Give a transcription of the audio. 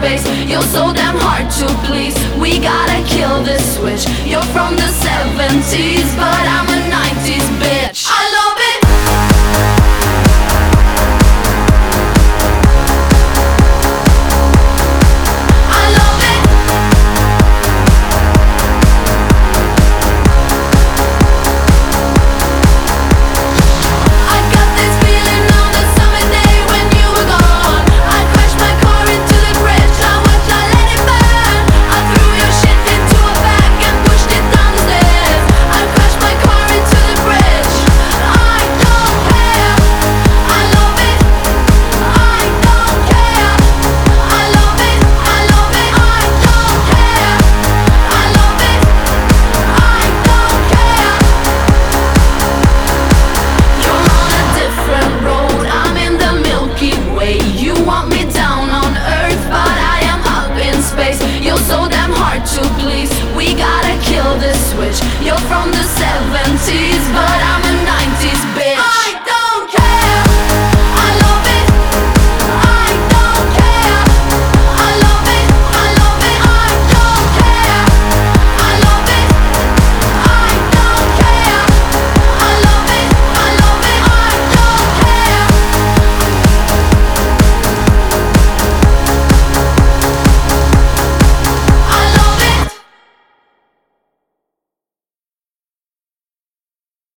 space. You're so damn hard to please. We gotta kill this switch. You're from the 70s, but I'm a 90s bitch. I love it. We gotta kill this switch. You're from the 70s, but